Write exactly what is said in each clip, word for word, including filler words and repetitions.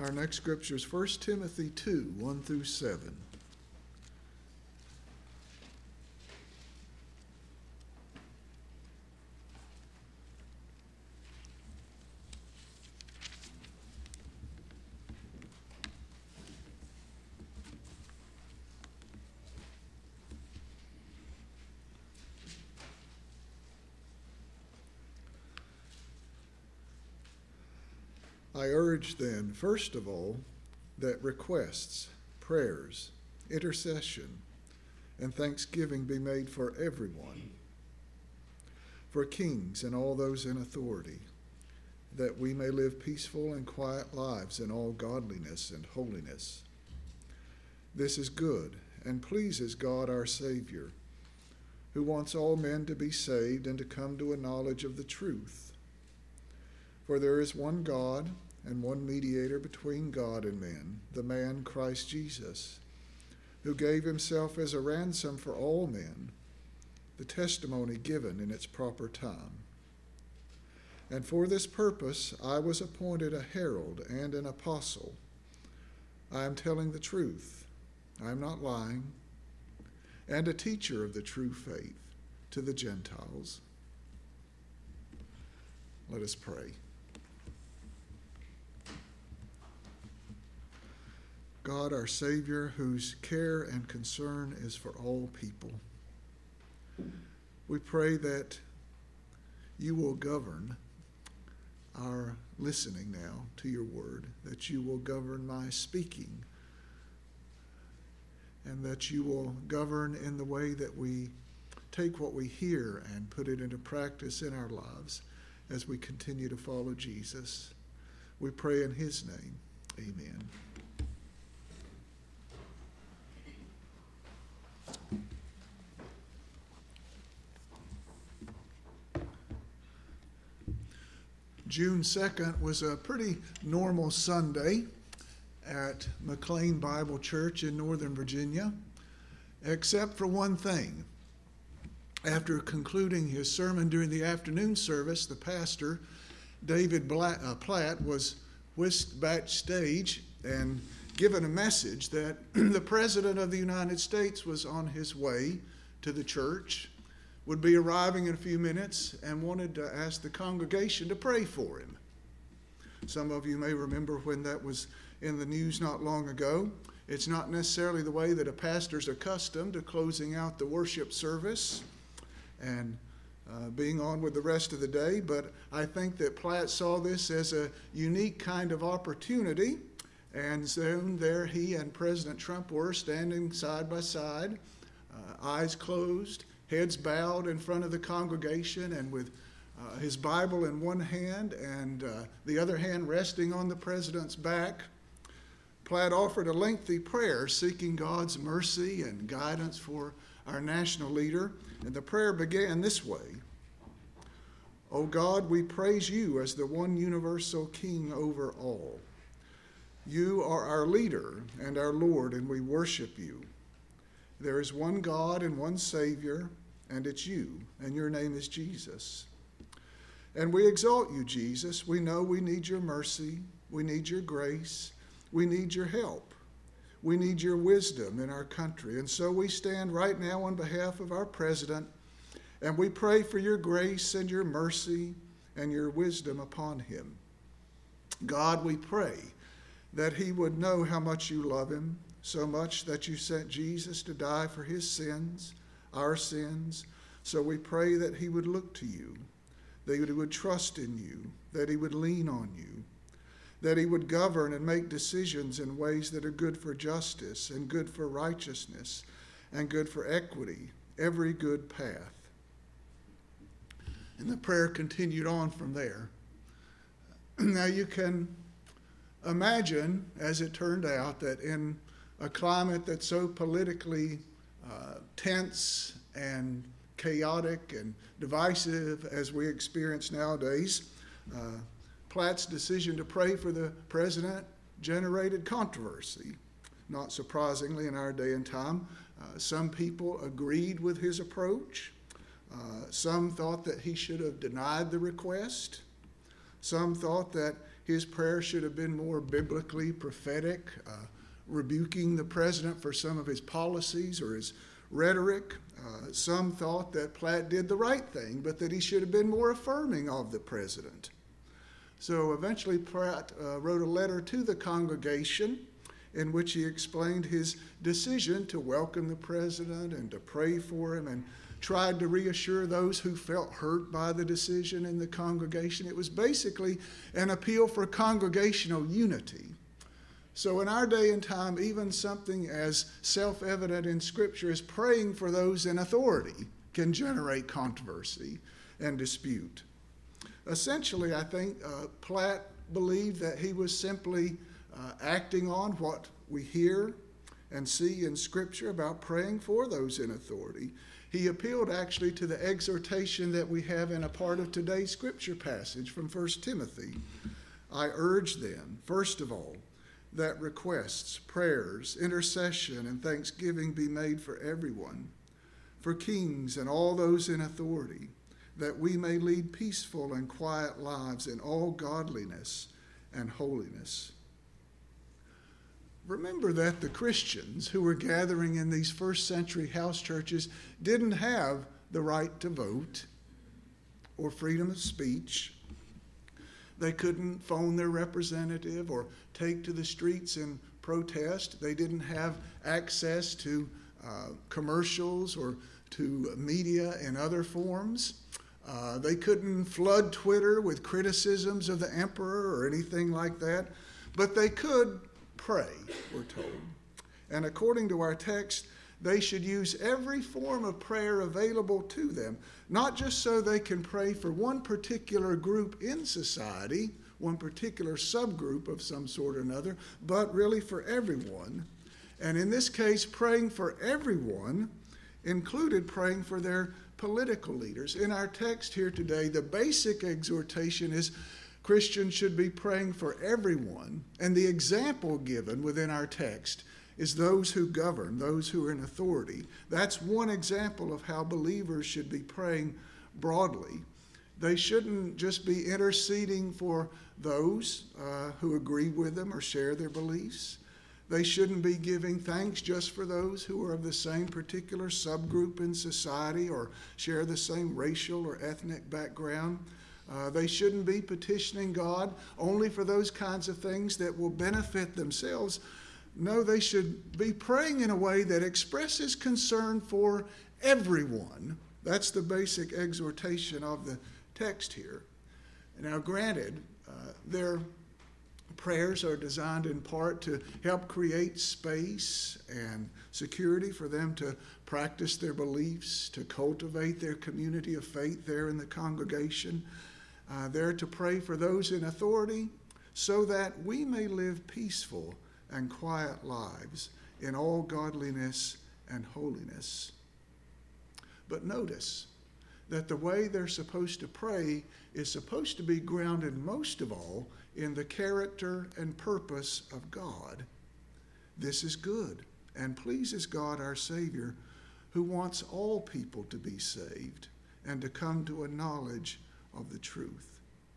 Our next scripture is First Timothy two, one through seven. I urge then, first of all, that requests, prayers, intercession, and thanksgiving be made for everyone, for kings and all those in authority, that we may live peaceful and quiet lives in all godliness and holiness. This is good and pleases God our Savior, who wants all men to be saved and to come to a knowledge of the truth. For there is one God and one mediator between God and men, the man Christ Jesus, who gave himself as a ransom for all men, the testimony given in its proper time. And for this purpose I was appointed a herald and an apostle. I am telling the truth, I am not lying, and a teacher of the true faith to the Gentiles. Let us pray. God, our Savior, whose care and concern is for all people, we pray that you will govern our listening now to your word, that you will govern my speaking, and that you will govern in the way that we take what we hear and put it into practice in our lives as we continue to follow Jesus. We pray in his name. Amen. June second was a pretty normal Sunday at McLean Bible Church in Northern Virginia, except for one thing. After concluding his sermon during the afternoon service, the pastor, David Platt, was whisked backstage and given a message that the President of the United States was on his way to the church, would be arriving in a few minutes, and wanted to ask the congregation to pray for him. Some of you may remember when that was in the news not long ago. It's not necessarily the way that a pastor's accustomed to closing out the worship service and uh, being on with the rest of the day, but I think that Platt saw this as a unique kind of opportunity, and soon there he and President Trump were standing side by side, uh, eyes closed, heads bowed in front of the congregation, and with uh, his Bible in one hand and uh, the other hand resting on the president's back, Platt offered a lengthy prayer seeking God's mercy and guidance for our national leader. And the prayer began this way: "O God, we praise you as the one universal King over all. You are our leader and our Lord, and we worship you. There is one God and one Savior, and it's you, and your name is Jesus. And we exalt you, Jesus. We know we need your mercy. We need your grace. We need your help. We need your wisdom in our country. And so we stand right now on behalf of our president, and we pray for your grace and your mercy and your wisdom upon him. God, we pray that he would know how much you love him, so much that you sent Jesus to die for his sins, our sins. So we pray that he would look to you, that he would trust in you, that he would lean on you, that he would govern and make decisions in ways that are good for justice and good for righteousness and good for equity, every good path." And the prayer continued on from there. Now you can imagine, as it turned out, that in a climate that's so politically uh, tense and chaotic and divisive as we experience nowadays, uh, Platt's decision to pray for the president generated controversy. Not surprisingly, in our day and time, uh, some people agreed with his approach. Uh, some thought that he should have denied the request. Some thought that his prayer should have been more biblically prophetic, uh, rebuking the president for some of his policies or his rhetoric. Uh, some thought that Platt did the right thing, but that he should have been more affirming of the president. So eventually Platt uh, wrote a letter to the congregation in which he explained his decision to welcome the president and to pray for him, and tried to reassure those who felt hurt by the decision in the congregation. It was basically an appeal for congregational unity. So in our day and time, even something as self-evident in Scripture as praying for those in authority can generate controversy and dispute. Essentially, I think uh, Platt believed that he was simply uh, acting on what we hear and see in Scripture about praying for those in authority. He appealed actually to the exhortation that we have in a part of today's Scripture passage from First Timothy. I urge then, first of all, that requests, prayers, intercession, and thanksgiving be made for everyone, for kings and all those in authority, that we may lead peaceful and quiet lives in all godliness and holiness. Remember that the Christians who were gathering in these first century house churches didn't have the right to vote or freedom of speech. They couldn't phone their representative or take to the streets and protest. They didn't have access to uh, commercials or to media in other forms. Uh, they couldn't flood Twitter with criticisms of the emperor or anything like that. But they could pray, we're told. And according to our text, they should use every form of prayer available to them, not just so they can pray for one particular group in society, one particular subgroup of some sort or another, but really for everyone. And in this case, praying for everyone included praying for their political leaders. In our text here today, the basic exhortation is Christians should be praying for everyone, and the example given within our text is those who govern, those who are in authority. That's one example of how believers should be praying broadly. They shouldn't just be interceding for those uh, who agree with them or share their beliefs. They shouldn't be giving thanks just for those who are of the same particular subgroup in society or share the same racial or ethnic background. Uh, they shouldn't be petitioning God only for those kinds of things that will benefit themselves. No, they should be praying in a way that expresses concern for everyone. That's the basic exhortation of the text here. Now, granted, uh, their prayers are designed in part to help create space and security for them to practice their beliefs, to cultivate their community of faith there in the congregation. Uh, they're to pray for those in authority so that we may live peaceful and quiet lives in all godliness and holiness. But notice that the way they're supposed to pray is supposed to be grounded most of all in the character and purpose of God. This is good and pleases God our Savior, who wants all people to be saved and to come to a knowledge of the truth.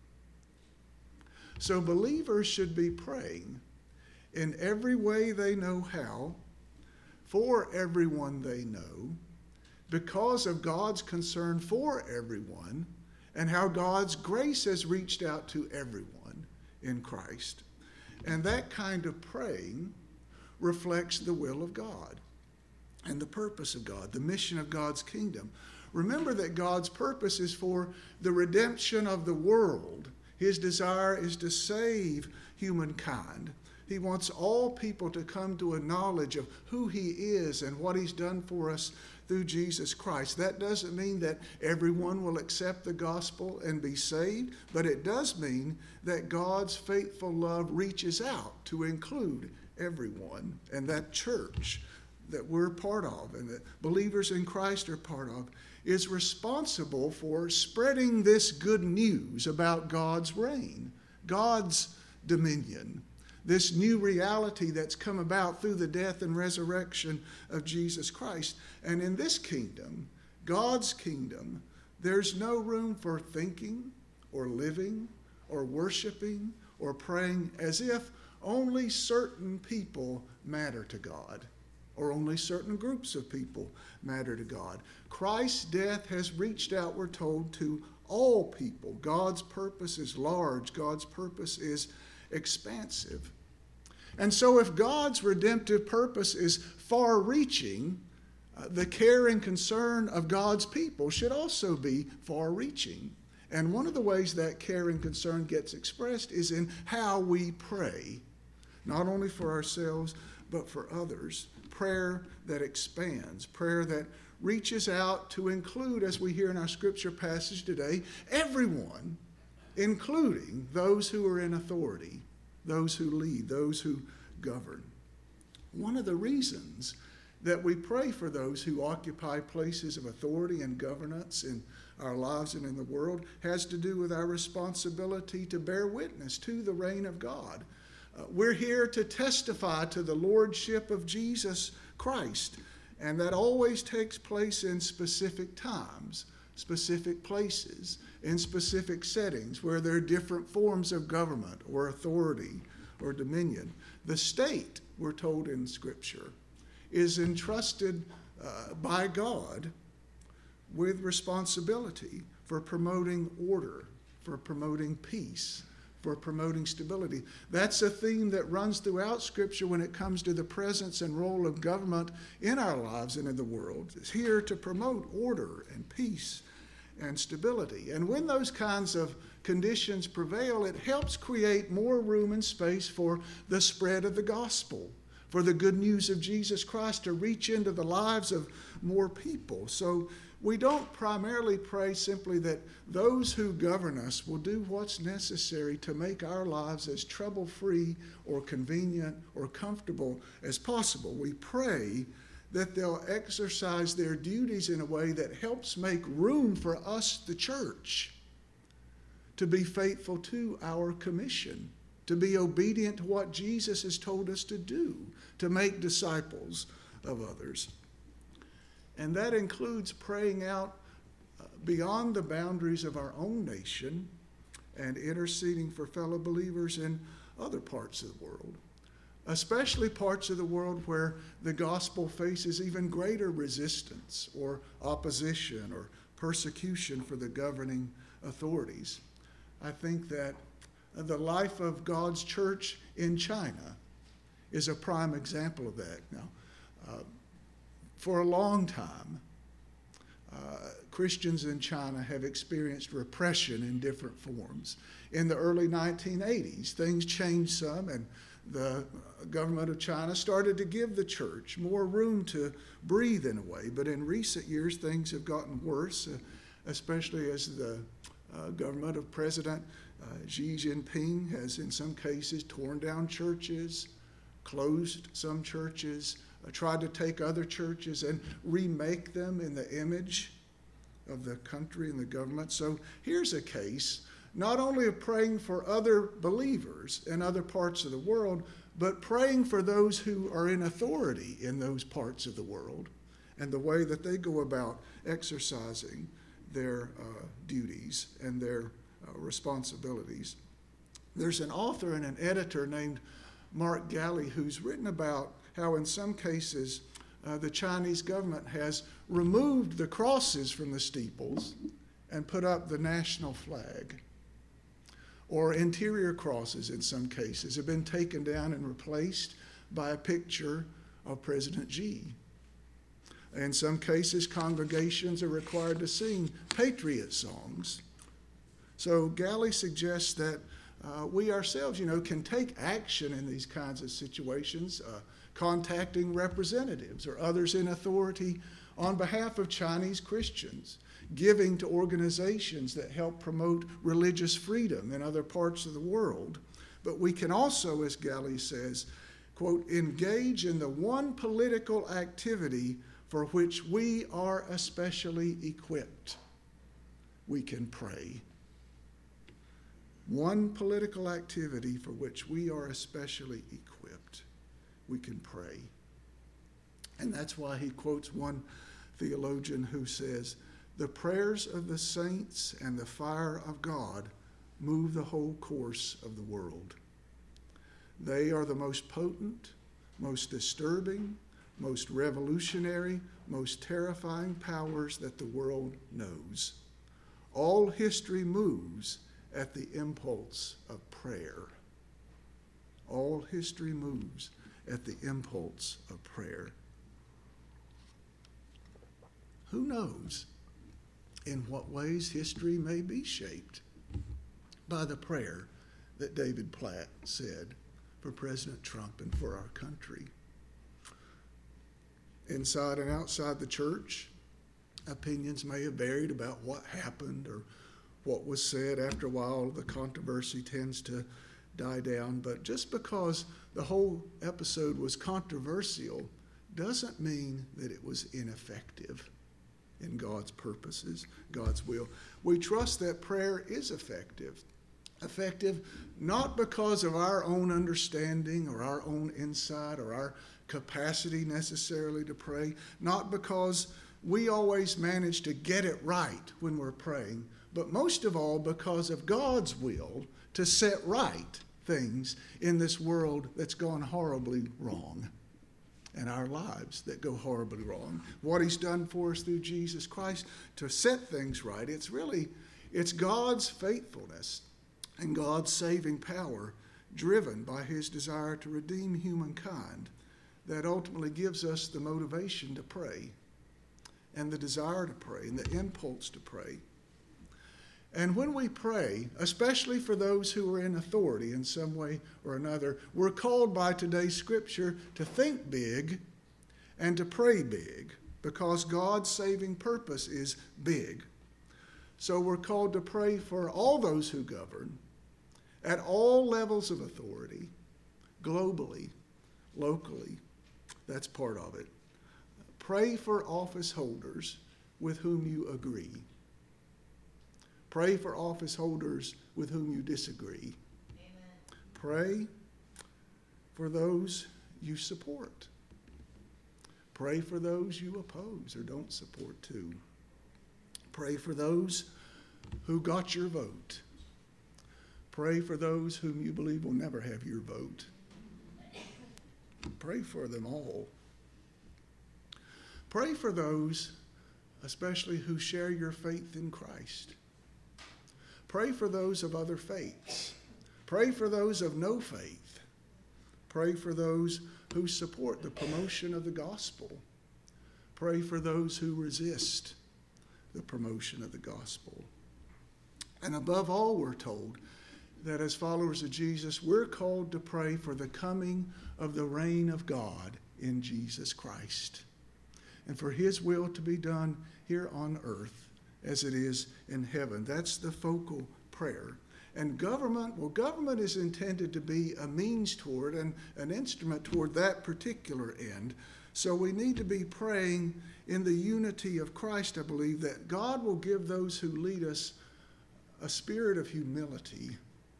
So believers should be praying in every way they know how, for everyone they know, because of God's concern for everyone and how God's grace has reached out to everyone in Christ. And that kind of praying reflects the will of God and the purpose of God, the mission of God's kingdom. Remember that God's purpose is for the redemption of the world. His desire is to save humankind. He wants all people to come to a knowledge of who he is and what he's done for us through Jesus Christ. That doesn't mean that everyone will accept the gospel and be saved, but it does mean that God's faithful love reaches out to include everyone. And that church that we're part of and that believers in Christ are part of is responsible for spreading this good news about God's reign, God's dominion, this new reality that's come about through the death and resurrection of Jesus Christ. And in this kingdom, God's kingdom, there's no room for thinking or living or worshiping or praying as if only certain people matter to God, or only certain groups of people matter to God. Christ's death has reached out, we're told, to all people. God's purpose is large. God's purpose is expansive. And so if God's redemptive purpose is far-reaching, uh, the care and concern of God's people should also be far-reaching. And one of the ways that care and concern gets expressed is in how we pray, not only for ourselves, but for others. Prayer that expands, prayer that reaches out to include, as we hear in our scripture passage today, everyone, including those who are in authority, those who lead, those who govern. One of the reasons that we pray for those who occupy places of authority and governance in our lives and in the world has to do with our responsibility to bear witness to the reign of God. Uh, we're here to testify to the lordship of Jesus Christ, and that always takes place in specific times, specific places, in specific settings where there are different forms of government or authority or dominion. The state, we're told in Scripture, is entrusted uh, by God with responsibility for promoting order, for promoting peace, for promoting stability. That's a theme that runs throughout Scripture when it comes to the presence and role of government in our lives and in the world. It's here to promote order and peace and stability. And when those kinds of conditions prevail, it helps create more room and space for the spread of the gospel, for the good news of Jesus Christ to reach into the lives of more people. So we don't primarily pray simply that those who govern us will do what's necessary to make our lives as trouble-free or convenient or comfortable as possible. We pray that they'll exercise their duties in a way that helps make room for us, the church, to be faithful to our commission, to be obedient to what Jesus has told us to do, to make disciples of others. And that includes praying out beyond the boundaries of our own nation and interceding for fellow believers in other parts of the world, especially parts of the world where the gospel faces even greater resistance or opposition or persecution for the governing authorities. I think that the life of God's church in China is a prime example of that. Now, uh, for a long time, uh, Christians in China have experienced repression in different forms. In the early nineteen eighties, things changed some, and the government of China started to give the church more room to breathe in a way. But in recent years, things have gotten worse, uh, especially as the uh, government of President uh, Xi Jinping has, in some cases, torn down churches, closed some churches, uh, tried to take other churches and remake them in the image of the country and the government. So here's a case not only of praying for other believers in other parts of the world, but praying for those who are in authority in those parts of the world and the way that they go about exercising their uh, duties and their uh, responsibilities. There's an author and an editor named Mark Galli who's written about how in some cases uh, the Chinese government has removed the crosses from the steeples and put up the national flag. Or interior crosses in some cases have been taken down and replaced by a picture of President Xi. In some cases, congregations are required to sing patriot songs. So Galli suggests that uh, we ourselves, you know, can take action in these kinds of situations, uh, contacting representatives or others in authority on behalf of Chinese Christians, giving to organizations that help promote religious freedom in other parts of the world. But we can also, as Galli says, quote, engage in the one political activity for which we are especially equipped. We can pray. One political activity for which we are especially equipped. We can pray. And that's why he quotes one theologian who says, the prayers of the saints and the fire of God move the whole course of the world. They are the most potent, most disturbing, most revolutionary, most terrifying powers that the world knows. All history moves at the impulse of prayer. All history moves at the impulse of prayer. Who knows in what ways history may be shaped by the prayer that David Platt said for President Trump and for our country. Inside and outside the church, opinions may have varied about what happened or what was said. After a while, the controversy tends to die down. But just because the whole episode was controversial doesn't mean that it was ineffective in God's purposes, God's will. We trust that prayer is effective. Effective not because of our own understanding or our own insight or our capacity necessarily to pray, not because we always manage to get it right when we're praying, but most of all because of God's will to set right things in this world that's gone horribly wrong, and our lives that go horribly wrong. What he's done for us through Jesus Christ to set things right, it's really, it's God's faithfulness and God's saving power driven by his desire to redeem humankind that ultimately gives us the motivation to pray and the desire to pray and the impulse to pray. And when we pray, especially for those who are in authority in some way or another, we're called by today's scripture to think big and to pray big because God's saving purpose is big. So we're called to pray for all those who govern at all levels of authority, globally, locally. That's part of it. Pray for office holders with whom you agree. Pray for office holders with whom you disagree. Amen. Pray for those you support. Pray for those you oppose or don't support too. Pray for those who got your vote. Pray for those whom you believe will never have your vote. Pray for them all. Pray for those, especially who share your faith in Christ. Pray for those of other faiths. Pray for those of no faith. Pray for those who support the promotion of the gospel. Pray for those who resist the promotion of the gospel. And above all, we're told that as followers of Jesus, we're called to pray for the coming of the reign of God in Jesus Christ, and for his will to be done here on earth as it is in heaven. That's the focal prayer. And government, well, government is intended to be a means toward and an instrument toward that particular end. So we need to be praying in the unity of Christ, I believe, that God will give those who lead us a spirit of humility,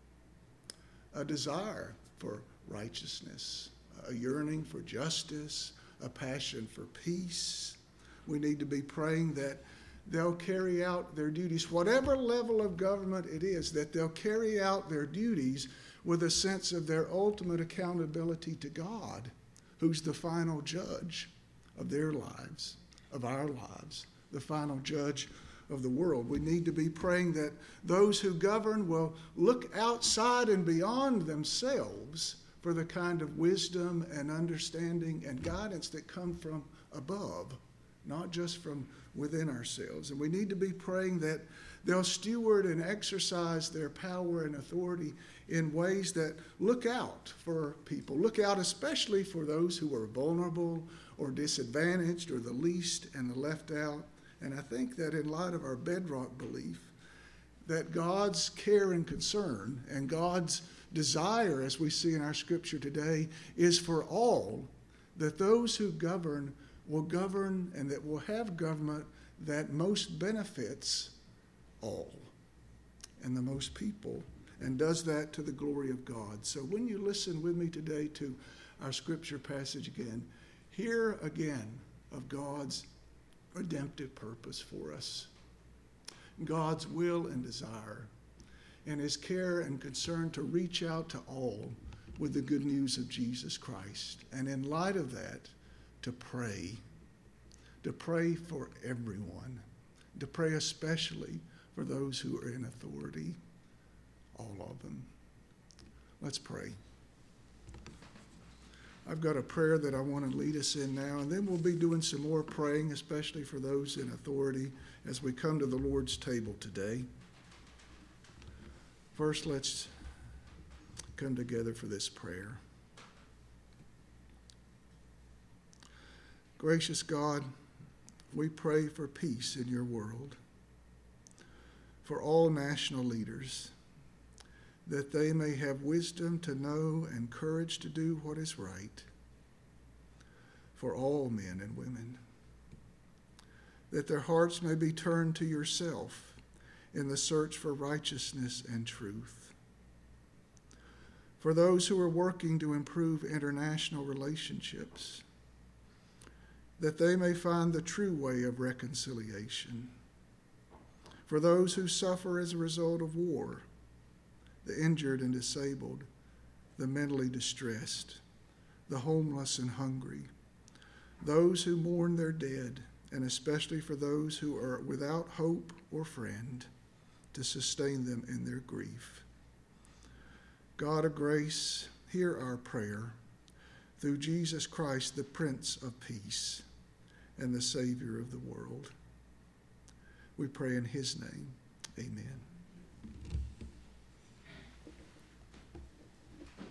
a desire for righteousness, a yearning for justice, a passion for peace. We need to be praying that they'll carry out their duties, whatever level of government it is, that they'll carry out their duties with a sense of their ultimate accountability to God, who's the final judge of their lives, of our lives, the final judge of the world. We need to be praying that those who govern will look outside and beyond themselves for the kind of wisdom and understanding and guidance that come from above, not just from within ourselves. And we need to be praying that they'll steward and exercise their power and authority in ways that look out for people, look out especially for those who are vulnerable or disadvantaged or the least and the left out. And I think that in light of our bedrock belief that God's care and concern and God's desire, as we see in our scripture today, is for all, that those who govern will govern and that will have government that most benefits all and the most people, and does that to the glory of God. So when you listen with me today to our scripture passage again, hear again of God's redemptive purpose for us, God's will and desire, and his care and concern to reach out to all with the good news of Jesus Christ. And in light of that, to pray, to pray for everyone, to pray especially for those who are in authority, all of them. Let's pray. I've got a prayer that I want to lead us in now, and then we'll be doing some more praying, especially for those in authority as we come to the Lord's table today. First, let's come together for this prayer. Gracious God, we pray for peace in your world, for all national leaders, that they may have wisdom to know and courage to do what is right, for all men and women, that their hearts may be turned to yourself in the search for righteousness and truth, for those who are working to improve international relationships, that they may find the true way of reconciliation, for those who suffer as a result of war, the injured and disabled, the mentally distressed, the homeless and hungry, those who mourn their dead, and especially for those who are without hope or friend, to sustain them in their grief. God of grace, hear our prayer through Jesus Christ, the Prince of Peace and the Savior of the world. We pray in his name. Amen.